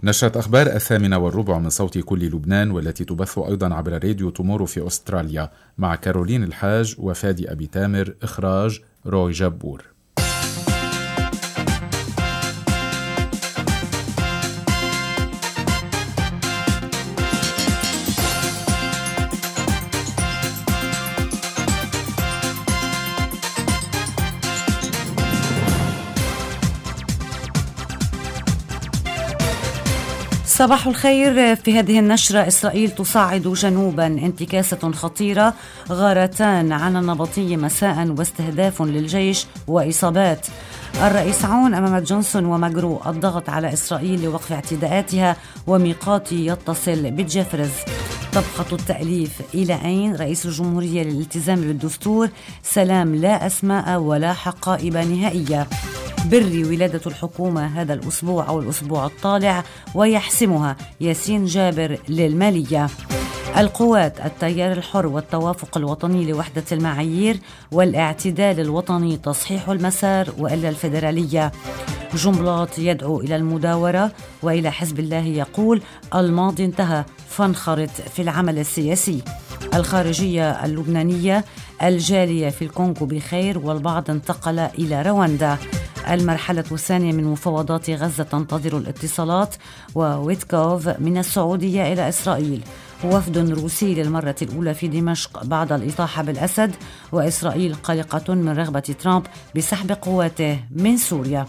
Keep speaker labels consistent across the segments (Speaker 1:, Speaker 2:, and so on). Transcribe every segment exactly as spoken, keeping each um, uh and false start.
Speaker 1: نشرة أخبار الثامنة والربع من صوت كل لبنان، والتي تبث أيضا عبر راديو تومورو في أستراليا، مع كارولين الحاج وفادي أبي تامر. إخراج روي جبور.
Speaker 2: صباح الخير. في هذه النشرة: إسرائيل تصعد جنوبا، انتكاسة خطيرة، غارتان على النبطي مساء واستهداف للجيش وإصابات. الرئيس عون أمام جونسون وماغرو: الضغط على إسرائيل لوقف اعتداءاتها، وميقاتي يتصل بجفرز. طبقة التأليف: إلى أين؟ رئيس الجمهورية للالتزام بالدستور: سلام لا أسماء ولا حقائب نهائية. بري ولادة الحكومة هذا الأسبوع أو الأسبوع الطالع ويحسمها ياسين جابر للمالية. القوات: التيار الحر والتوافق الوطني لوحدة المعايير والاعتدال الوطني، تصحيح المسار وإلا الفيدرالية. جنبلاط يدعو إلى المداورة، وإلى حزب الله يقول: الماضي انتهى فانخرط في العمل السياسي. الخارجية اللبنانية: الجالية في الكونغو بخير والبعض انتقل إلى رواندا. المرحلة الثانية من مفاوضات غزة تنتظر الاتصالات. وويتكوف: من السعودية إلى إسرائيل. وفد روسي للمرة الأولى في دمشق بعد الإطاحة بالأسد. وإسرائيل قلقة من رغبة ترامب بسحب قواته من سوريا.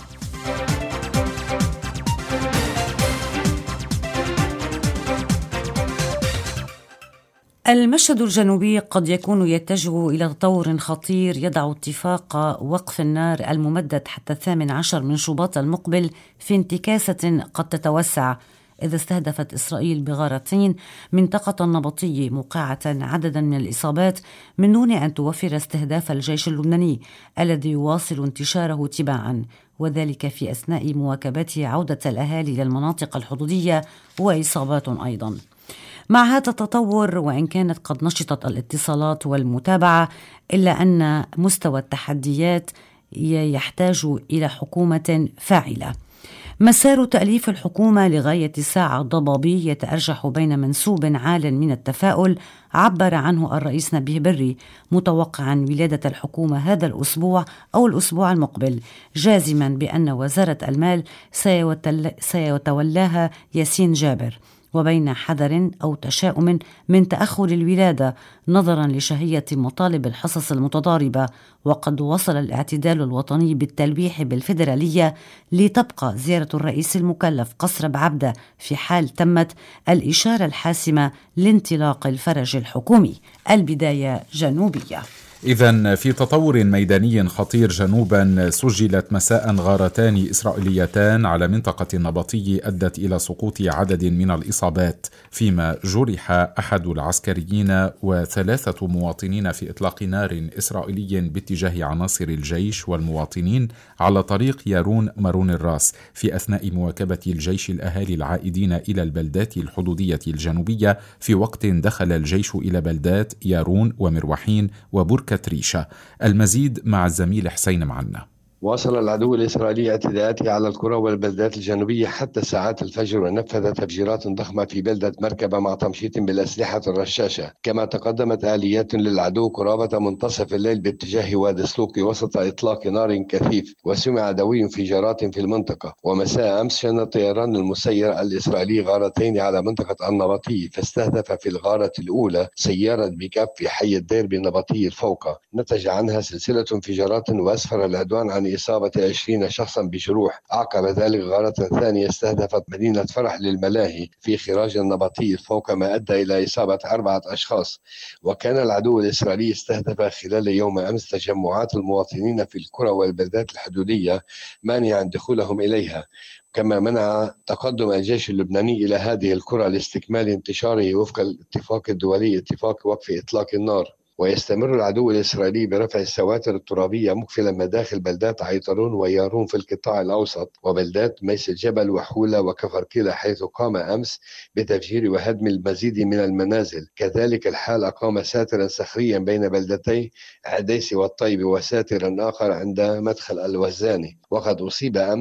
Speaker 2: المشهد الجنوبي قد يكون يتجه إلى تطور خطير يضع اتفاق وقف النار الممدد حتى الثامن عشر من شباط المقبل في انتكاسة قد تتوسع، إذا استهدفت إسرائيل بغارتين منطقة النبطي موقعة عددا من الإصابات من دون أن توفر استهداف الجيش اللبناني الذي يواصل انتشاره تباعا، وذلك في أثناء مواكبة عودة الأهالي للمناطق الحدودية وإصابات أيضا. مع هذا التطور، وإن كانت قد نشطت الاتصالات والمتابعة، إلا أن مستوى التحديات يحتاج إلى حكومة فاعلة. مسار تأليف الحكومة لغاية الساعة ضبابي يتأرجح بين منسوب عال من التفاؤل عبر عنه الرئيس نبيه بري، متوقعا ولادة الحكومة هذا الأسبوع أو الأسبوع المقبل، جازما بأن وزارة المال سيتولاها ياسين جابر، وبين حذر أو تشاؤم من تأخر الولادة نظرا لشهية مطالب الحصص المتضاربة. وقد وصل الاعتدال الوطني بالتلويح بالفيدرالية لتبقى زيارة الرئيس المكلف قصر بعبدة في حال تمت الإشارة الحاسمة لانطلاق الفرج الحكومي. البداية جنوبية.
Speaker 1: إذن في تطور ميداني خطير جنوبا، سجلت مساء غارتان إسرائيليتان على منطقة النبطي أدت إلى سقوط عدد من الإصابات، فيما جرح أحد العسكريين وثلاثة مواطنين في إطلاق نار إسرائيلي باتجاه عناصر الجيش والمواطنين على طريق يارون مارون الراس، في أثناء مواكبة الجيش الأهالي العائدين إلى البلدات الحدودية الجنوبية، في وقت دخل الجيش إلى بلدات يارون ومروحين وبركة ريشة. المزيد مع الزميل حسين معنا.
Speaker 3: واصل العدو الإسرائيلي اعتداءاته على القرى والبلدات الجنوبية حتى ساعات الفجر، ونفذ تفجيرات ضخمة في بلدة مركبة مع تمشيط بالأسلحة الرشاشة. كما تقدمت آليات للعدو قرابة منتصف الليل باتجاه وادي سلوقي وسط إطلاق نار كثيف، وسمع دوي انفجارات في المنطقة. ومساء أمس شن الطيران المسير الإسرائيلي غارتين على منطقة النبطي، فاستهدف في الغارة الأولى سيارة بيكاب في حي الدير بالنبطي الفوقة، نتج عنها سلسلة انفجارات وأسفر العدوان عن إصابة عشرين شخصا بجروح. عقب ذلك غارة ثانية استهدفت مدينة فرح للملاهي في خراج النبطي فوق، ما أدى إلى إصابة أربعة أشخاص. وكان العدو الإسرائيلي استهدف خلال يوم أمس تجمعات المواطنين في القرى والبلدات الحدودية مانعا دخولهم إليها، كما منع تقدم الجيش اللبناني إلى هذه القرى لاستكمال انتشاره وفق الاتفاق الدولي، اتفاق وقف إطلاق النار. ويستمر العدو الإسرائيلي برفع السواتر الترابية مقفلا مداخل بلدات عيطرون ويارون في القطاع الأوسط، وبلدات ميس الجبل وحولة وكفر كيلا، حيث قام أمس بتفجير وهدم المزيد من المنازل. كذلك الحال أقام ساترا صخريا بين بلدتي عديسي والطيب، وساترا آخر عند مدخل الوزاني. وقد أصيب أمس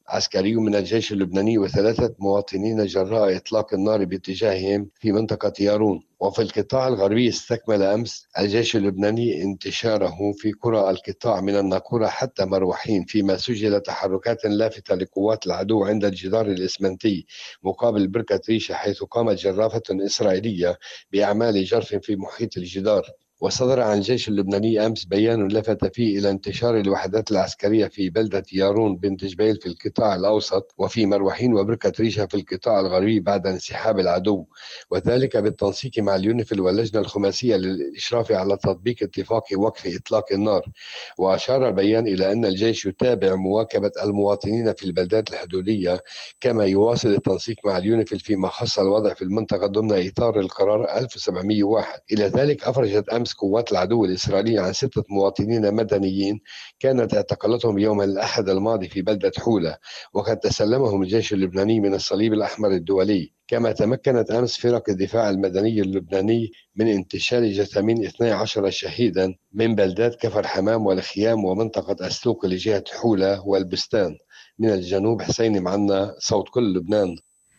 Speaker 3: عسكري من الجيش اللبناني وثلاثة مواطنين جراء إطلاق النار باتجاههم في منطقة يارون. وفي القطاع الغربي استكمل أمس الجيش اللبناني انتشاره في قرى القطاع من الناقورة حتى مروحين، فيما سجل تحركات لافتة لقوات العدو عند الجدار الإسمنتي مقابل بركة ريشة، حيث قامت جرافة إسرائيلية بأعمال جرف في محيط الجدار. وصدر عن الجيش اللبناني أمس بيان لفت فيه إلى انتشار الوحدات العسكرية في بلدة يارون بنت جبيل في القطاع الأوسط، وفي مروحين وبركة ريشة في القطاع الغربي بعد انسحاب العدو، وذلك بالتنسيق مع اليونيفيل واللجنة الخماسية للإشراف على تطبيق اتفاق وقف إطلاق النار. وأشار البيان إلى أن الجيش يتابع مواكبة المواطنين في البلدات الحدودية، كما يواصل التنسيق مع اليونيفيل فيما خص الوضع في المنطقة ضمن إطار القرار ألف وسبعمئة وواحد. إلى ذلك أفرجت أمس قوات العدو الإسرائيلي عن ستة مواطنين مدنيين كانت اعتقلتهم يوم الأحد الماضي في بلدة حولة، وقد تسلمهم الجيش اللبناني من الصليب الأحمر الدولي. كما تمكنت أمس فرق الدفاع المدني اللبناني من انتشال جثامين اثني عشر شهيدا من بلدات كفر حمام والخيام ومنطقة أسلوك لجهة حولة والبستان. من الجنوب حسين معنا، صوت كل لبنان.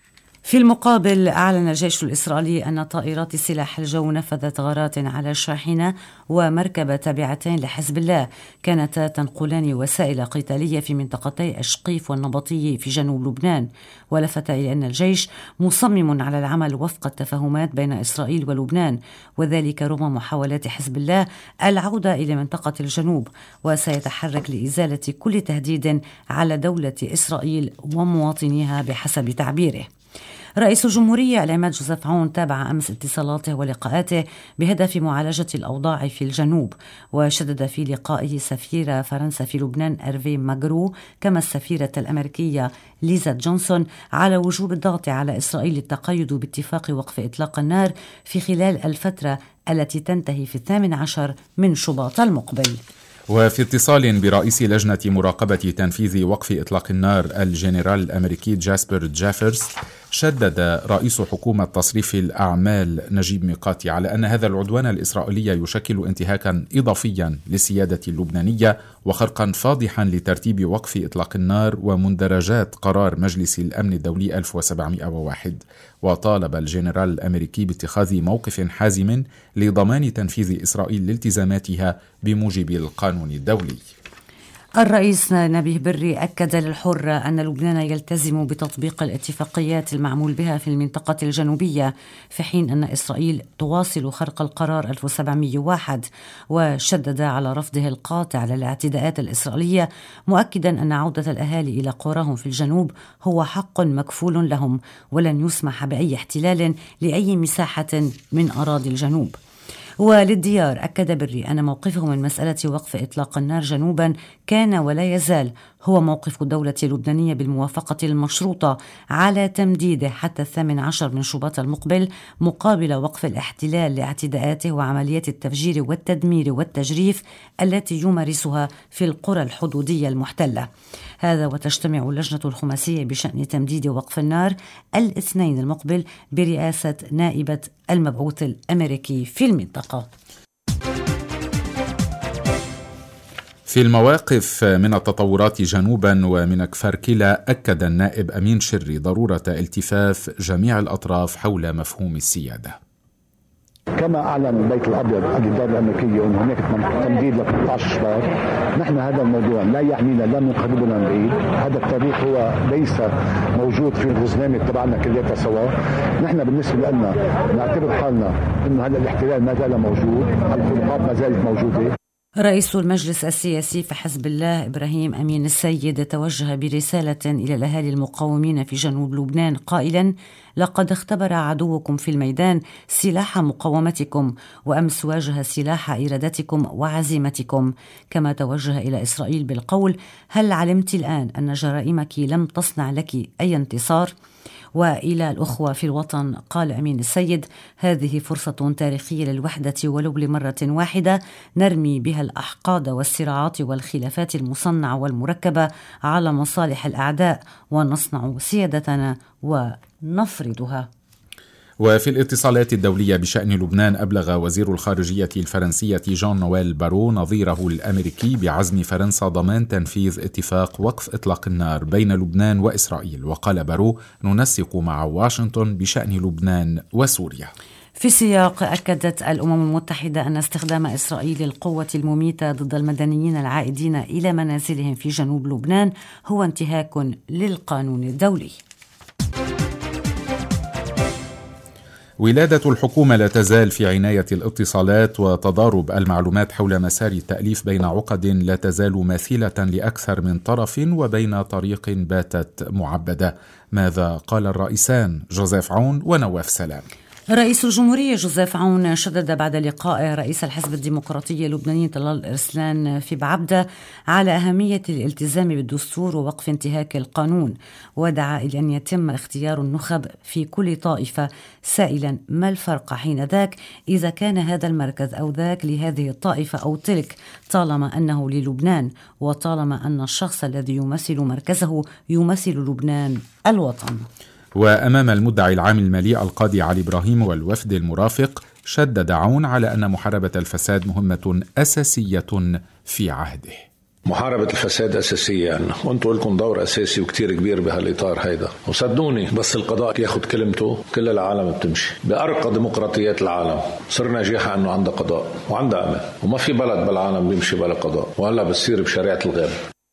Speaker 2: في المقابل، أعلن الجيش الإسرائيلي أن طائرات سلاح الجو نفذت غارات على شاحنة ومركبة تابعتين لحزب الله كانتا تنقلان وسائل قتالية في منطقتي أشقيف والنبطي في جنوب لبنان. ولفت إلى أن الجيش مصمم على العمل وفق التفاهمات بين إسرائيل ولبنان، وذلك رغم محاولات حزب الله العودة إلى منطقة الجنوب، وسيتحرك لإزالة كل تهديد على دولة إسرائيل ومواطنيها بحسب تعبيره. رئيس الجمهورية العماد جوزيف عون تابع أمس اتصالاته ولقاءاته بهدف معالجة الأوضاع في الجنوب، وشدد في لقائه سفير فرنسا في لبنان إرفي ماغرو كما السفيرة الأمريكية ليزا جونسون على وجوب الضغط على إسرائيل للتقيد باتفاق وقف إطلاق النار في خلال الفترة التي تنتهي في الثامن عشر من شباط المقبل.
Speaker 1: وفي اتصال برئيس لجنة مراقبة تنفيذ وقف إطلاق النار الجنرال الأمريكي جاسبر جافرز، شدد رئيس حكومة تصريف الأعمال نجيب ميقاتي على أن هذا العدوان الإسرائيلي يشكل انتهاكا إضافيا للسيادة اللبنانية وخرقا فاضحا لترتيب وقف إطلاق النار ومندرجات قرار مجلس الأمن الدولي ألف وسبعمئة وواحد. وطالب الجنرال الأمريكي باتخاذ موقف حازم لضمان تنفيذ إسرائيل لالتزاماتها بموجب القانون الدولي.
Speaker 2: الرئيس نبيه بري أكد للحرة أن لبنان يلتزم بتطبيق الاتفاقيات المعمول بها في المنطقة الجنوبية، في حين أن إسرائيل تواصل خرق القرار ألف وسبعمئة وواحد، وشدد على رفضه القاطع للاعتداءات الإسرائيلية، مؤكدا أن عودة الأهالي إلى قراهم في الجنوب هو حق مكفول لهم، ولن يسمح بأي احتلال لأي مساحة من أراضي الجنوب. وللديار أكد بري أن موقفه من مسألة وقف إطلاق النار جنوبا كان ولا يزال هو موقف الدولة اللبنانية بالموافقة المشروطة على تمديده حتى الثامن عشر من شباط المقبل مقابل وقف الاحتلال لاعتداءاته وعمليات التفجير والتدمير والتجريف التي يمارسها في القرى الحدودية المحتلة. هذا وتجتمع اللجنة الخماسية بشأن تمديد وقف النار الاثنين المقبل برئاسة نائبة المبعوث الأمريكي في المنطقة.
Speaker 1: في المواقف من التطورات جنوبا ومن كفركلا، أكد النائب أمين شري ضرورة التفاف جميع الأطراف حول مفهوم السيادة.
Speaker 4: كما أعلن البيت الأبيض الإدارة الأمريكية أن هناك تمديد ل ثلاثة عشر شهر، نحن هذا الموضوع لا يعنينا لا من قريب ولا من بعيد. هذا التاريخ هو ليس موجود في الرزنامة تبعنا كلياتها سوا. نحن بالنسبة لنا نعتبر حالنا أنه هذا الاحتلال ما زال موجود، الخطاب ما زالت موجودة.
Speaker 2: رئيس المجلس السياسي في حزب الله إبراهيم أمين السيد توجه برسالة إلى الأهالي المقاومين في جنوب لبنان قائلا: لقد اختبر عدوكم في الميدان سلاح مقاومتكم، وأمس واجه سلاح إرادتكم وعزيمتكم. كما توجه إلى إسرائيل بالقول: هل علمت الآن أن جرائمك لم تصنع لك أي انتصار؟ وإلى الأخوة في الوطن قال أمين السيد: هذه فرصة تاريخية للوحدة ولو لمرة واحدة نرمي بها الأحقاد والصراعات والخلافات المصنعة والمركبة على مصالح الأعداء ونصنع سيادتنا ونفرضها.
Speaker 1: وفي الاتصالات الدولية بشأن لبنان، أبلغ وزير الخارجية الفرنسية جان نويل بارو نظيره الأمريكي بعزم فرنسا ضمان تنفيذ اتفاق وقف إطلاق النار بين لبنان وإسرائيل. وقال بارو: ننسق مع واشنطن بشأن لبنان وسوريا.
Speaker 2: في سياق أكدت الأمم المتحدة أن استخدام إسرائيل القوة المميتة ضد المدنيين العائدين إلى منازلهم في جنوب لبنان هو انتهاك للقانون الدولي.
Speaker 1: ولادة الحكومة لا تزال في عناية الاتصالات، وتضارب المعلومات حول مسار التأليف بين عقد لا تزال مثيلة لأكثر من طرف وبين طريق باتت معبدة. ماذا قال الرئيسان جوزيف عون ونواف سلام؟
Speaker 2: رئيس الجمهورية جوزيف عون شدد بعد لقاء رئيس الحزب الديمقراطي اللبناني طلال إرسلان في بعبدة على أهمية الالتزام بالدستور ووقف انتهاك القانون، ودعا إلى أن يتم اختيار النخب في كل طائفة، سائلا ما الفرق حين ذاك إذا كان هذا المركز أو ذاك لهذه الطائفة أو تلك، طالما أنه للبنان وطالما أن الشخص الذي يمثل مركزه يمثل لبنان الوطن.
Speaker 1: وأمام المدعي العام المالي القاضي علي إبراهيم والوفد المرافق، شدد عون على أن محاربة الفساد مهمة أساسية في عهده.
Speaker 5: محاربة الفساد أساسية يعني. وانتوا لكم دور أساسي وكتير كبير بهالإطار هيدا، وصدقوني بس القضاء ياخد كلمته كل العالم بتمشي. بأرقى ديمقراطيات العالم صرنا ناجحة أنه عندها قضاء وعندها أمل، وما في بلد بالعالم بيمشي بلا قضاء، وهلا بتصير بشريعة الغاب.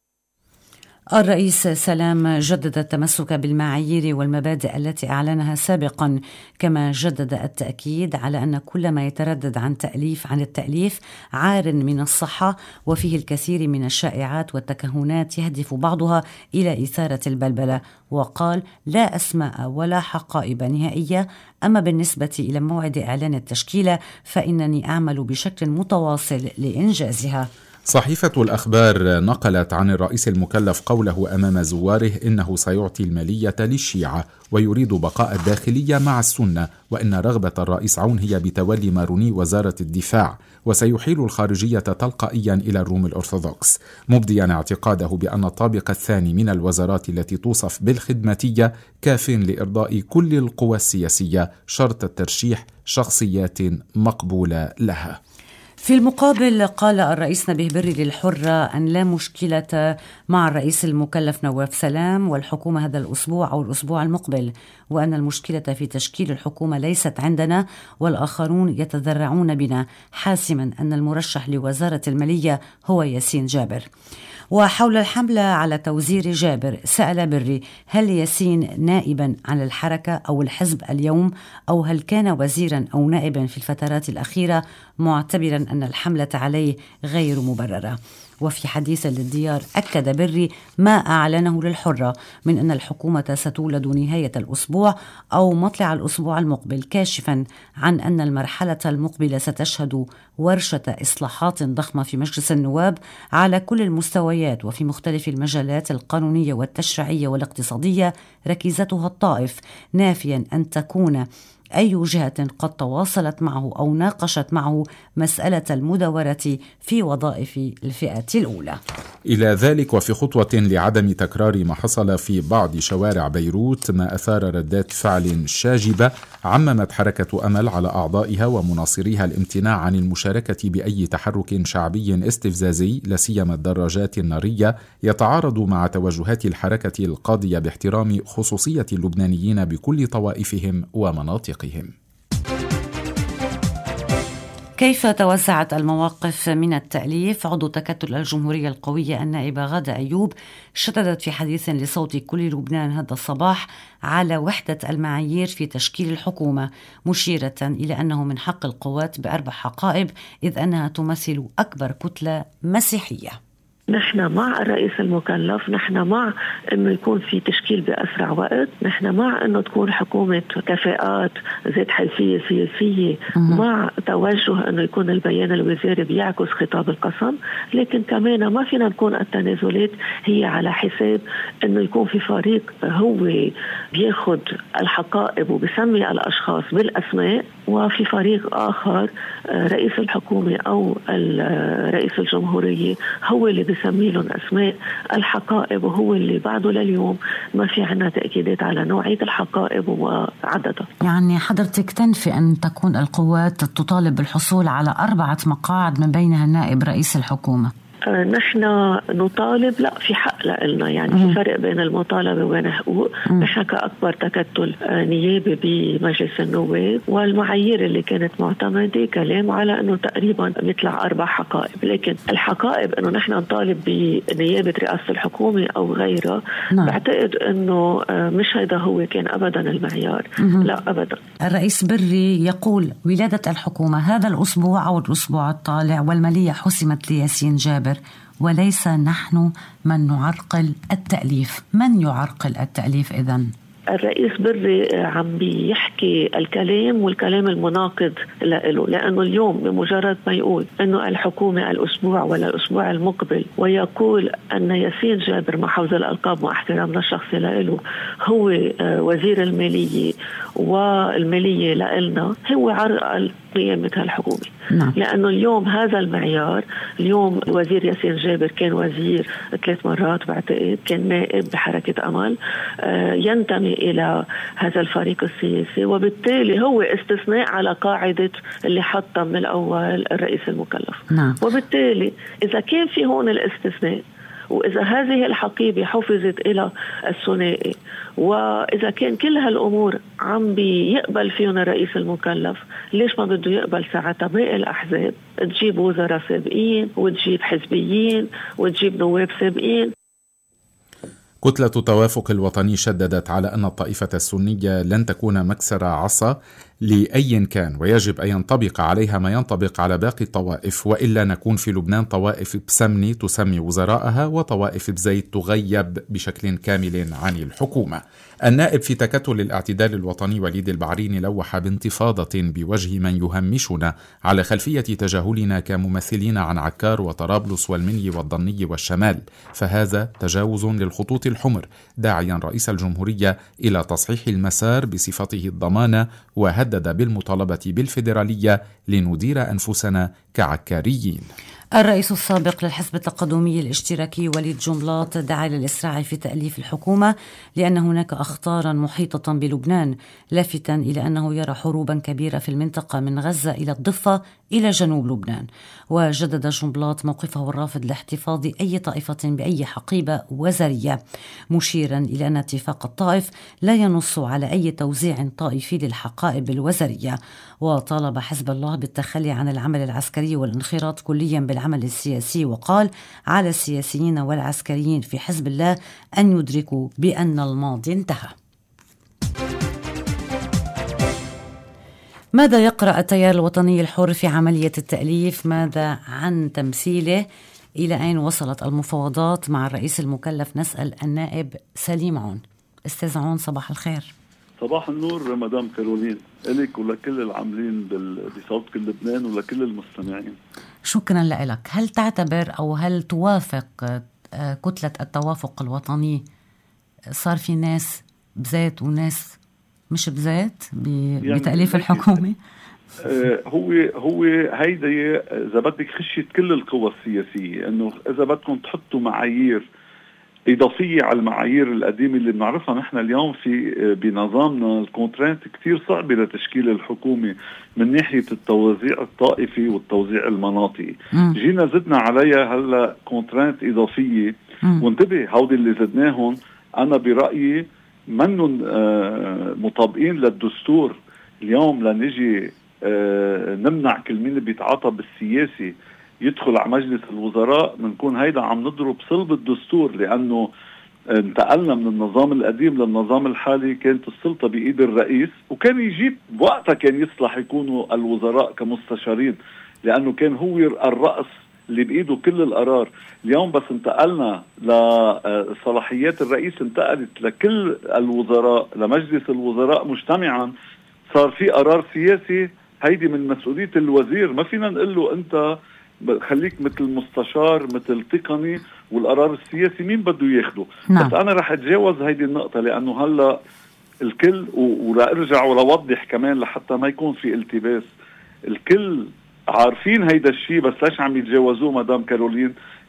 Speaker 2: الرئيس سلام جدد التمسك بالمعايير والمبادئ التي أعلنها سابقا، كما جدد التأكيد على أن كل ما يتردد عن تأليف عن التأليف عار من الصحة، وفيه الكثير من الشائعات والتكهنات يهدف بعضها إلى إثارة البلبلة. وقال: لا أسماء ولا حقائب نهائية، أما بالنسبة إلى موعد إعلان التشكيلة فإنني أعمل بشكل متواصل لإنجازها.
Speaker 1: صحيفة الأخبار نقلت عن الرئيس المكلف قوله أمام زواره إنه سيعطي المالية للشيعة ويريد بقاء الداخلية مع السنة، وإن رغبة الرئيس عون هي بتولي ماروني وزارة الدفاع، وسيحيل الخارجية تلقائيا إلى الروم الأرثوذكس، مبديا اعتقاده بأن الطابق الثاني من الوزارات التي توصف بالخدماتية كاف لإرضاء كل القوى السياسية، شرط الترشيح شخصيات مقبولة لها.
Speaker 2: في المقابل قال الرئيس نبيه بري للحرة أن لا مشكلة مع الرئيس المكلف نواف سلام والحكومة هذا الأسبوع أو الأسبوع المقبل، وأن المشكلة في تشكيل الحكومة ليست عندنا والآخرون يتذرعون بنا، حاسما أن المرشح لوزارة المالية هو ياسين جابر. وحول الحملة على توزير جابر سأل بري: هل ياسين نائبا عن الحركة أو الحزب اليوم، أو هل كان وزيرا أو نائبا في الفترات الأخيرة، معتبرا أن الحملة عليه غير مبررة. وفي حديث للديار أكد بري ما أعلنه للحرة من أن الحكومة ستولد نهاية الأسبوع أو مطلع الأسبوع المقبل، كاشفا عن أن المرحلة المقبلة ستشهد ورشة إصلاحات ضخمة في مجلس النواب على كل المستويات وفي مختلف المجالات القانونية والتشريعية والاقتصادية ركيزتها الطائف، نافيا أن تكون أي جهة قد تواصلت معه أو ناقشت معه مسألة المداورة في وظائف الفئة الأولى.
Speaker 1: إلى ذلك، وفي خطوة لعدم تكرار ما حصل في بعض شوارع بيروت ما أثار ردات فعل شاجبة، عممت حركة أمل على أعضائها ومناصريها الامتناع عن المشاركة بأي تحرك شعبي استفزازي، لاسيما الدراجات النارية، يتعارض مع توجهات الحركة القاضية باحترام خصوصية اللبنانيين بكل طوائفهم ومناطقهم.
Speaker 2: كيف توزعت المواقف من التأليف؟ عضو تكتل الجمهورية القوية النائبة غادة أيوب شددت في حديث لصوت كل لبنان هذا الصباح على وحدة المعايير في تشكيل الحكومة، مشيرة إلى أنه من حق القوات بأربع حقائب إذ أنها تمثل أكبر كتلة مسيحية.
Speaker 6: نحن مع الرئيس المكلف، نحن مع انه يكون في تشكيل باسرع وقت، نحن مع انه تكون حكومه كفاءات ذات حيثيه سياسيه، مع توجه انه يكون البيان الوزاري بيعكس خطاب القسم، لكن كمان ما فينا نكون التنازلات هي على حساب انه يكون في فريق هو بياخد الحقائب وبسمي الاشخاص بالاسماء، وفي فريق اخر رئيس الحكومه او رئيس الجمهوريه هو اللي بسمي لهم أسماء الحقائب، وهو اللي بعده لليوم ما في عنا تأكيدات على نوعية الحقائب وعددها.
Speaker 2: يعني حضرتك تنفي أن تكون القوات تطالب بالحصول على أربعة مقاعد من بينها النائب رئيس الحكومة؟
Speaker 6: آه نحن نطالب، لا في حق لنا، يعني في فرق بين المطالبة وبين حقوق. نحن كأكبر تكتل آه نيابي بمجلس النواب، والمعايير اللي كانت معتمدة كلام على أنه تقريبا بيطلع أربع حقائب، لكن الحقائب أنه نحن نطالب بنيابة رئاسة الحكومة أو غيرها، نعم. بعتقد أنه آه مش هيدا هو كان أبدا المعيار. مم. لا أبدا.
Speaker 2: الرئيس بري يقول ولادة الحكومة هذا الأسبوع أو الأسبوع الطالع، والمالية حسمت لياسين جابر، وليس نحن من نعرقل التأليف. من يعرقل التأليف إذن؟
Speaker 6: الرئيس بري عم بيحكي الكلام والكلام المناقض له، لأنه اليوم بمجرد ما يقول أنه الحكومة الأسبوع ولا الأسبوع المقبل، ويقول أن ياسين جابر مع حفظ الألقاب مع احترامنا الشخصي له هو وزير المالية والمالية لنا، هو عرقل قيمة هالحكومة. نعم. لأنه اليوم هذا المعيار، اليوم الوزير ياسين جابر كان وزير ثلاث مرات بعتقد، كان نائب بحركة أمل، آه ينتمي إلى هذا الفريق السياسي، وبالتالي هو استثناء على قاعدة اللي حطها من الأول الرئيس المكلف. نعم. وبالتالي إذا كان في هون الاستثناء، وإذا هذه الحقيبة حفظت إلى الثنائي، وإذا كان كل هالأمور عم بيقبل فيهم الرئيس المكلف، ليش ما بده يقبل ساعتها باقي الأحزاب تجيب وزراء سابقين وتجيب حزبيين وتجيب نواب سابقين؟
Speaker 1: كتلة التوافق الوطني شددت على أن الطائفة السنية لن تكون مكسر عصا لأي كان، ويجب أن ينطبق عليها ما ينطبق على باقي الطوائف، وإلا نكون في لبنان طوائف بسمني تسمي وزراءها، وطوائف بزيت تغيب بشكل كامل عن الحكومة. النائب في تكتل الاعتدال الوطني وليد البعريني لوح بانتفاضة بوجه من يهمشنا على خلفية تجاهلنا كممثلين عن عكار وطرابلس والمني والضني والشمال، فهذا تجاوز للخطوط الحمر، داعيا رئيس الجمهورية إلى تصحيح المسار بصفته الضمانة، وهدد بالمطالبة بالفيدرالية لندير أنفسنا كعكاريين.
Speaker 2: الرئيس السابق للحزب التقدمي الاشتراكي وليد جنبلاط دعا للإسراع في تأليف الحكومة لأن هناك أخطارا محيطة بلبنان، لافتا إلى أنه يرى حروبا كبيرة في المنطقة من غزة إلى الضفة إلى جنوب لبنان. وجدد جنبلاط موقفه الرافض لاحتفاظ أي طائفة بأي حقيبة وزرية، مشيرا إلى أن اتفاق الطائف لا ينص على أي توزيع طائفي للحقائب الوزرية. وطالب حزب الله بالتخلي عن العمل العسكري والانخراط كليا بالعمل السياسي، وقال على السياسيين والعسكريين في حزب الله أن يدركوا بأن الماضي انتهى. ماذا يقرأ التيار الوطني الحر في عملية التأليف؟ ماذا عن تمثيله؟ إلى أين وصلت المفاوضات مع الرئيس المكلف؟ نسأل النائب سليم عون. أستاذ عون صباح الخير.
Speaker 7: صباح النور مدام كارولين، إليك ولكل العاملين بصوت كل لبنان ولكل المستمعين.
Speaker 2: شكرا لك. هل تعتبر أو هل توافق كتلة التوافق الوطني صار في ناس بزيت وناس مش بزيت بتأليف يعني الحكومة؟
Speaker 7: هو هو هيدا إذا بدك خشية كل القوى السياسية، إنه إذا بدكم تحطوا معايير إضافية على المعايير القديمة اللي بنعرفها نحن اليوم في بنظامنا، الكونترانت كتير صعبة لتشكيل الحكومة من ناحية التوزيع الطائفي والتوزيع المناطقي. م. جينا زدنا عليها هلا كونترانت إضافية، م. وانتبه هودي اللي زدناهم أنا برأيي منن آه مطابقين للدستور. اليوم لنجي آه نمنع كل مين بيتعاطى بالسياسي يدخل على مجلس الوزراء، منكون هيدا عم نضرب صلب الدستور، لأنه انتقلنا من النظام القديم للنظام الحالي كانت السلطة بإيد الرئيس، وكان يجيب وقتها كان يصلح يكونوا الوزراء كمستشارين، لأنه كان هو الرأس اللي بإيده كل القرار. اليوم بس انتقلنا لصلاحيات الرئيس، انتقلت لكل الوزراء لمجلس الوزراء مجتمعا، صار في قرار سياسي، هيدي من مسؤولية الوزير، ما فينا نقول له أنت خليك مثل مستشار مثل تقني والقرار السياسي مين بده ياخده. نعم. بس أنا رح أتجاوز هيدي النقطة، لأنه هلأ الكل ولا أرجع ولا أوضح كمان لحتى ما يكون في التباس، الكل عارفين هيدا الشيء بس ليش عم يتجاوزوه مدام كارولين؟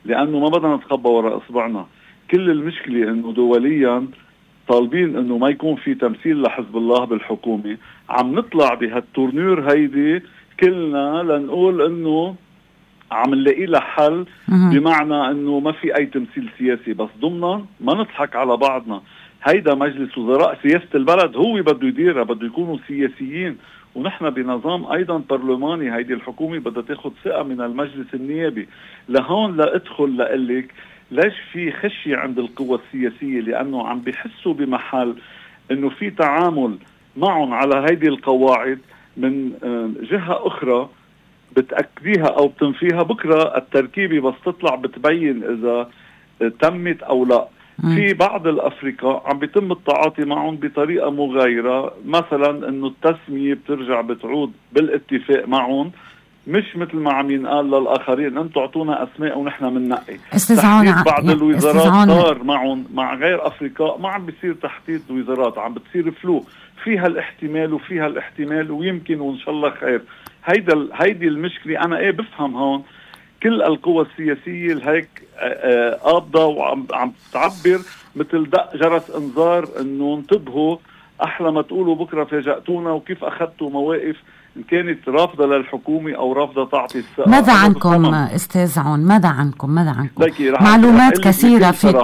Speaker 7: لأنه ما بدنا نتخبى وراء إصبعنا. كل المشكلة إنه دوليا طالبين إنه ما يكون في تمثيل لحزب الله بالحكومة. عم نطلع بهالتورنير هيدي كلنا لنقول إنه عم نلاقي لها حل، بمعنى إنه ما في أي تمثيل سياسي، بس ضمنا ما نضحك على بعضنا. هيدا مجلس وزراء سياسة البلد هو بده يديرها، بده يكونوا سياسيين، ونحن بنظام أيضا برلماني. هيدي الحكومة بدها تاخد ثقة من المجلس النيابي. لهون لا أدخل لقلك ليش في خشية عند القوى السياسية، لأنه عم بيحسوا بمحل أنه في تعامل معهم على هيدي القواعد من جهة أخرى بتأكديها أو بتنفيها. بكرة التركيبة بس تطلع بتبين إذا تمت أو لا. في بعض الأفريقيا عم بيتم التعاطي معهم بطريقة مغايرة، مثلا أنه التسمية بترجع بتعود بالاتفاق معهم، مش مثل ما عم ينقال للآخرين أنتم اعطونا أسماء ونحن مننقي. تحديد بعض الوزارات صار معهم مع غير أفريقيا، ما عم بيصير تحديد وزارات، عم بتصير فلو فيها الاحتمال وفيها الاحتمال ويمكن وإن شاء الله خير. هيدا هيدي المشكلة. أنا إيه بفهم هون كل القوى السياسية الهيك قابضة وعم عم تعبر مثل دق جرس انذار انه انتبهوا، احلى ما تقولوا بكرة فاجأتونا وكيف اخذتوا مواقف ان كانت رافضة للحكومة او رافضة تعطي الثقة.
Speaker 2: ماذا عنكم استاذ عون؟ ماذا عنكم ماذا عنكم معلومات كثيرة فيك.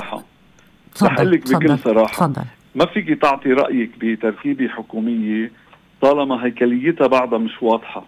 Speaker 7: رح أقول لك بكل صراحة
Speaker 2: تفضل.
Speaker 7: ما فيك تعطي رأيك بتركيبة حكومية طالما هيكليتها بعضها مش واضحة.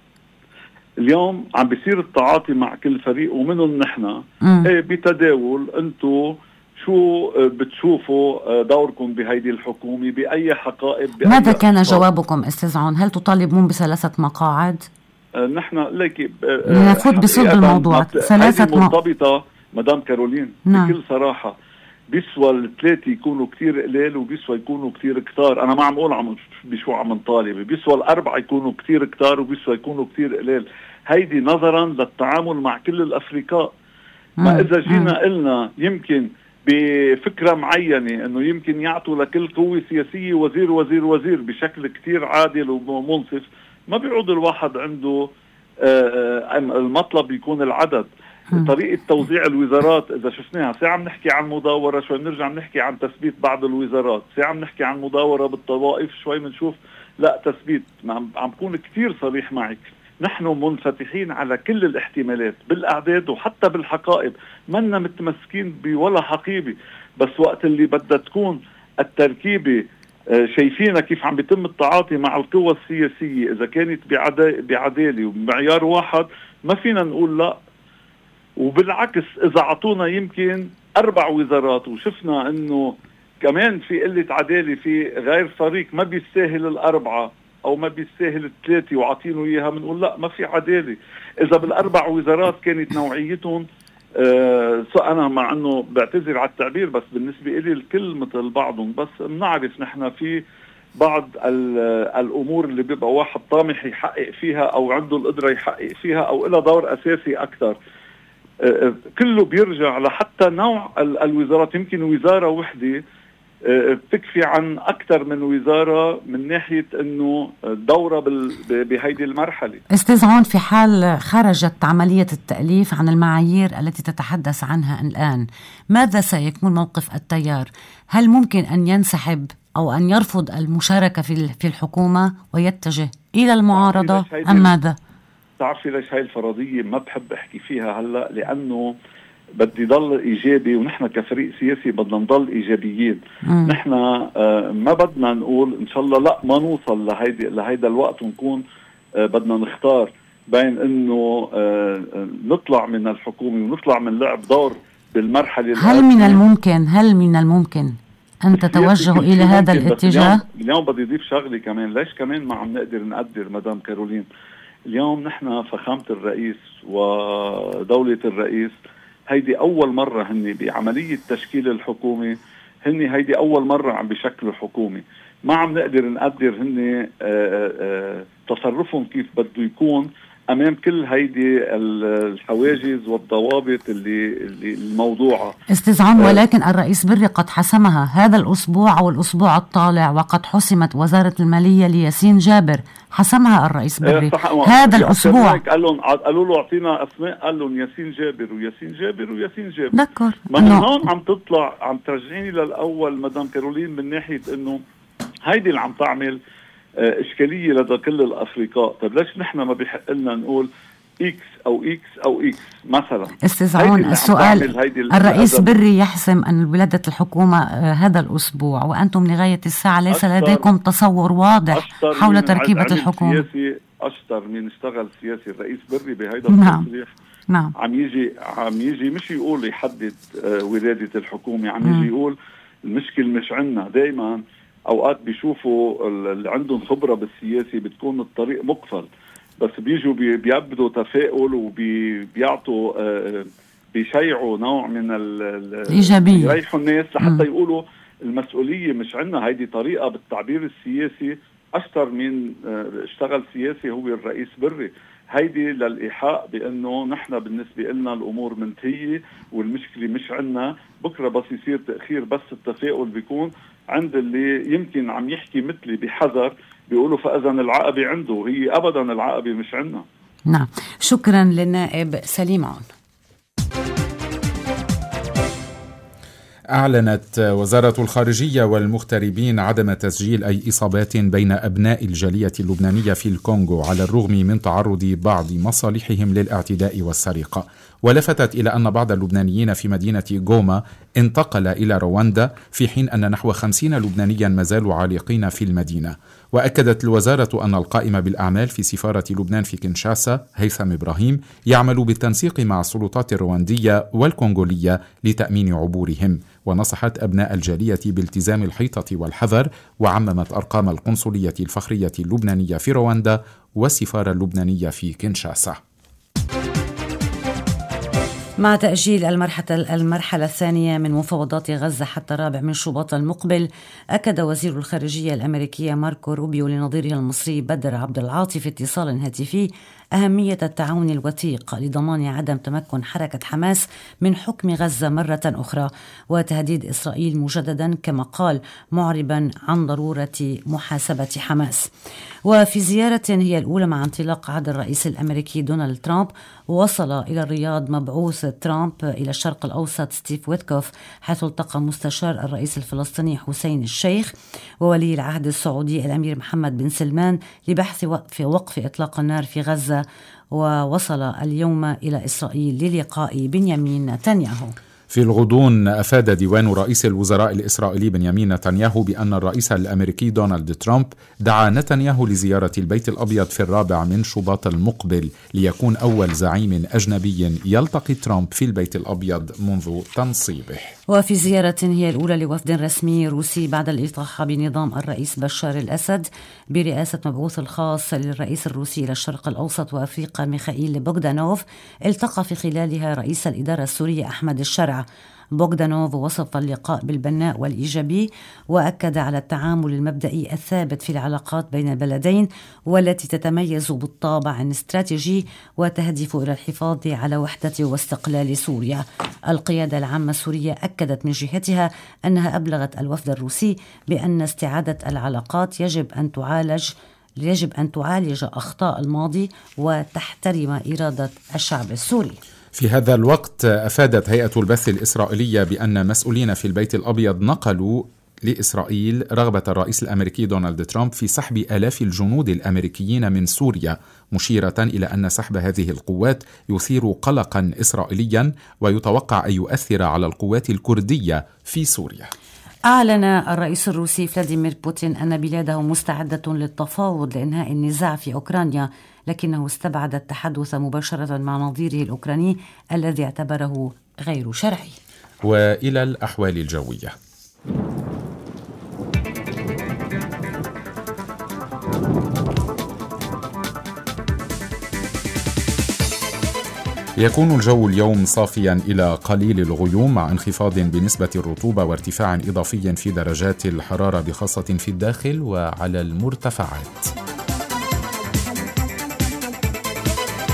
Speaker 7: اليوم عم بيصير التعاطي مع كل فريق ومنهم نحن ايه بتداول. انتو شو بتشوفوا دوركم بهيدي الحكومة بأي حقائب بأي
Speaker 2: ماذا كان أصحاب. جوابكم استاذ عون؟ هل تطالبون بثلاثة مقاعد؟
Speaker 7: اه نحن ليك
Speaker 2: نفوت بصلب الموضوع. ثلاثة
Speaker 7: مرتبطة مدام كارولين. نعم. بكل صراحة بيسوى الثلاثة يكونوا كتير قليل وبيسوى يكونوا كتير كتار. أنا ما عم أقول عم بشو عم نطالب. بيسوى الأربعة يكونوا كتير كتار وبيسوى يكونوا كتير قليل. هيدي نظرا للتعامل مع كل الأفريقاء. ما إذا جينا قلنا يمكن بفكرة معينة أنه يمكن يعطوا لكل قوة سياسية وزير وزير وزير بشكل كتير عادل ومنصف، ما بيعود الواحد عنده المطلب يكون العدد. طريقة توزيع الوزارات إذا شفناها ساعة عم نحكي عن مداورة، شوي بنرجع نحكي عن تثبيت بعض الوزارات، ساعة عم نحكي عن مداورة بالطوائف، شوي بنشوف لا تثبيت. عم بكون كتير صريح معك، نحن منفتحين على كل الاحتمالات بالأعداد وحتى بالحقائب، منا متمسكين بولا حقيبة. بس وقت اللي بدها تكون التركيبة شايفينها كيف عم بيتم التعاطي مع القوى السياسية، إذا كانت بعدالة وبمعيار واحد ما فينا نقول لا. وبالعكس إذا عطونا يمكن أربع وزارات وشفنا أنه كمان في قلة عدالة في غير فريق ما بيستاهل الأربعة أو ما بيستاهل الثلاثة وعطينه إياها، بنقول لا ما في عدالة. إذا بالأربع وزارات كانت نوعيتهم آه أنا مع أنه بعتذر على التعبير بس بالنسبة إلي الكل مثل بعضهم، بس بنعرف نحن في بعض الأمور اللي بيبقى واحد طامح يحقق فيها أو عنده القدرة يحقق فيها أو إلى دور أساسي أكثر. آه كله بيرجع لحتى نوع الوزارات. يمكن وزارة وحدة بتكفي عن أكثر من وزارة من ناحية أنه دورة بهيدي المرحلة.
Speaker 2: استاذ عون، في حال خرجت عملية التأليف عن المعايير التي تتحدث عنها الآن، ماذا سيكون موقف التيار؟ هل ممكن أن ينسحب أو أن يرفض المشاركة في الحكومة ويتجه إلى المعارضة أم ماذا؟
Speaker 7: تعرفي ليش هاي الفرضية ما بحب أحكي فيها هلأ؟ لأنه بدي ضل إيجابي ونحن كفريق سياسي بدنا نضل إيجابيين. مم. نحن آه ما بدنا نقول إن شاء الله لا ما نوصل لهيدا لهيدا الوقت ونكون آه بدنا نختار بين إنه آه نطلع من الحكومة ونطلع من لعب دور بالمرحلة.
Speaker 2: هل من الممكن هل من الممكن أن تتوجهوا إلى هذا الاتجاه؟
Speaker 7: اليوم, اليوم بدي أضيف شغلة كمان. ليش كمان ما عم نقدر نقدر مدام كارولين؟ اليوم نحن فخامة الرئيس ودولة الرئيس هيدي أول مرة هني بعملية تشكيل الحكومة، هني هيدي أول مرة عم بشكلوا حكومة. ما عم نقدر نقدر هني تصرفهم كيف بده يكون أمام كل هيدي الحواجز والضوابط اللي, اللي الموضوعة.
Speaker 2: استاذ عون، ولكن الرئيس بري قد حسمها هذا الأسبوع أو الأسبوع الطالع، وقد حسمت وزارة المالية لياسين جابر، حسمها الرئيس بري هذا الأسبوع.
Speaker 7: قالوا له اعطينا أسماء، قال لهم ياسين جابر وياسين جابر وياسين جابر.
Speaker 2: ذكر
Speaker 7: من هون عم تطلع عم ترجعيني للأول مدام كارولين من ناحية إنه هيدي اللي عم تعمل إشكالية لدى كل الأفريقاء. طيب ليش نحن ما بيحق لنا نقول إكس أو إكس أو إكس مثلا؟
Speaker 2: استاذ عون، السؤال الرئيس بري يحسم أن ولادة الحكومة هذا الأسبوع، وأنتم لغاية الساعة ليس لديكم تصور واضح حول تركيبة الحكومة.
Speaker 7: أشطر من اشتغل سياسي الرئيس بري بهيدا التصريح.
Speaker 2: نعم.
Speaker 7: عم يجي عم يجي مش يقول يحدد ولادة الحكومة، عم يجي يقول المشكل مش عنا. دايما أوقات بيشوفوا اللي عندهم خبرة بالسياسي بتكون الطريق مقفل، بس بيجوا بيبدوا تفاؤل وبيعطوا بيشيعوا نوع من الإيجابية، يريحوا الناس لحتى يقولوا المسؤولية مش عنا. هيدي طريقة بالتعبير السياسي أشطر من اشتغل سياسي هو الرئيس بري. هيدي للإيحاء بأنه نحن بالنسبة لنا الأمور منتهية والمشكلة مش عنا. بكرة بس يصير تأخير، بس التفاؤل بيكون عند اللي يمكن عم يحكي مثلي بحذر، بيقولوا فأذن العقبة عنده. هي أبدا العقبة مش عنا.
Speaker 2: نعم، شكرا للنائب سليم عون.
Speaker 1: أعلنت وزارة الخارجية والمغتربين عدم تسجيل أي إصابات بين أبناء الجالية اللبنانية في الكونغو على الرغم من تعرض بعض مصالحهم للاعتداء والسرقة. ولفتت إلى أن بعض اللبنانيين في مدينة غوما انتقل إلى رواندا، في حين أن نحو خمسين لبنانيا ما زالوا عالقين في المدينة. وأكدت الوزارة أن القائم بالأعمال في سفارة لبنان في كنشاسا هيثم إبراهيم يعمل بالتنسيق مع السلطات الرواندية والكونغولية لتأمين عبورهم، ونصحت أبناء الجالية بالتزام الحيطة والحذر، وعممت أرقام القنصلية الفخرية اللبنانية في رواندا والسفارة اللبنانية في كنشاسا.
Speaker 2: مع تأجيل المرحلة المرحلة الثانية من مفاوضات غزة حتى الرابع من شباط المقبل، أكد وزير الخارجية الأمريكية ماركو روبيو لنظيره المصري بدر عبد العاطي في اتصال هاتفي أهمية التعاون الوثيق لضمان عدم تمكن حركة حماس من حكم غزة مرة أخرى وتهديد إسرائيل مجددا، كما قال معربا عن ضرورة محاسبة حماس. وفي زيارة هي الأولى مع انطلاق عهد الرئيس الأمريكي دونالد ترامب، وصل إلى الرياض مبعوث ترامب إلى الشرق الأوسط ستيف ويتكوف، حيث التقى مستشار الرئيس الفلسطيني حسين الشيخ وولي العهد السعودي الأمير محمد بن سلمان لبحث وقف, وقف إطلاق النار في غزة، ووصل اليوم إلى إسرائيل للقاء بنيامين نتنياهو.
Speaker 1: في الغضون أفاد ديوان رئيس الوزراء الإسرائيلي بنيامين نتنياهو بأن الرئيس الأمريكي دونالد ترامب دعا نتنياهو لزيارة البيت الأبيض في الرابع من شباط المقبل، ليكون أول زعيم أجنبي يلتقي ترامب في البيت الأبيض منذ تنصيبه.
Speaker 2: وفي زيارة هي الأولى لوفد رسمي روسي بعد الإطاحة بنظام الرئيس بشار الأسد برئاسة مبعوث الخاص للرئيس الروسي إلى الشرق الأوسط وأفريقيا ميخائيل بوغدانوف، التقى في خلالها رئيس الإدارة السورية أحمد الشرع. بوغدانوف وصف اللقاء بالبناء والإيجابي، وأكد على التعامل المبدئي الثابت في العلاقات بين البلدين والتي تتميز بالطابع الاستراتيجي وتهدف إلى الحفاظ على وحدة واستقلال سوريا. القيادة العامة السورية أكدت من جهتها أنها أبلغت الوفد الروسي بأن استعادة العلاقات يجب أن تعالج يجب أن تعالج أخطاء الماضي وتحترم إرادة الشعب السوري.
Speaker 1: في هذا الوقت أفادت هيئة البث الإسرائيلية بأن مسؤولين في البيت الأبيض نقلوا لإسرائيل رغبة الرئيس الأمريكي دونالد ترامب في سحب آلاف الجنود الأمريكيين من سوريا، مشيرة إلى أن سحب هذه القوات يثير قلقا إسرائيليا ويتوقع أن يؤثر على القوات الكردية في سوريا.
Speaker 2: أعلن الرئيس الروسي فلاديمير بوتين أن بلاده مستعدة للتفاوض لإنهاء النزاع في أوكرانيا، لكنه استبعد التحدث مباشرة مع نظيره الأوكراني الذي اعتبره غير شرعي.
Speaker 1: وإلى الأحوال الجوية. يكون الجو اليوم صافيا إلى قليل الغيوم مع انخفاض بنسبة الرطوبة وارتفاع إضافي في درجات الحرارة بخاصة في الداخل وعلى المرتفعات.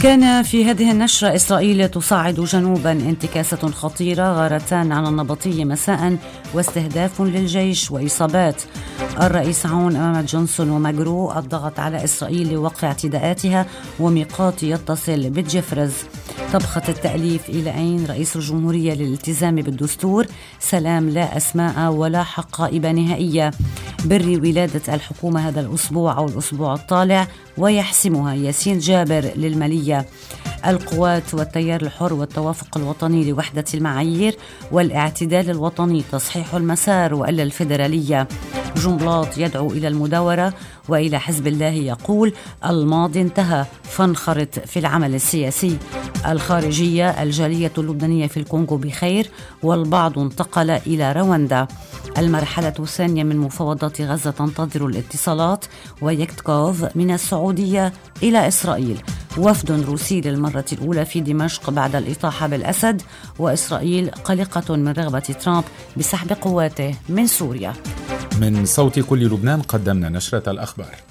Speaker 2: كان في هذه النشرة: إسرائيل تصاعد جنوبا، انتكاسة خطيرة، غارتان على النبطي مساء واستهداف للجيش وإصابات. الرئيس عون أمام جونسون وماغرو: الضغط على إسرائيل لوقف اعتداءاتها وميقات يتصل بالجفرز. طبخة التأليف: إلى أين رئيس الجمهورية للالتزام بالدستور؟ سلام لا أسماء ولا حقائب نهائية. بري ولادة الحكومة هذا الأسبوع أو الأسبوع الطالع ويحسمها ياسين جابر للمالية. القوات والتيار الحر والتوافق الوطني لوحدة المعايير والاعتدال الوطني، تصحيح المسار وإلا الفيدرالية. جنبلاط يدعو إلى المداورة وإلى حزب الله يقول: الماضي انتهى، فانخرط في العمل السياسي. الخارجية: الجالية اللبنانية في الكونغو بخير والبعض انتقل إلى رواندا. المرحلة الثانية من مفاوضات غزة تنتظر الاتصالات. ويكتكوف من السعودية إلى إسرائيل. وفد روسي للمرة الأولى في دمشق بعد الإطاحة بالأسد. وإسرائيل قلقة من رغبة ترامب بسحب قواته من سوريا.
Speaker 1: من صوت كل لبنان قدمنا نشرة الأخبار.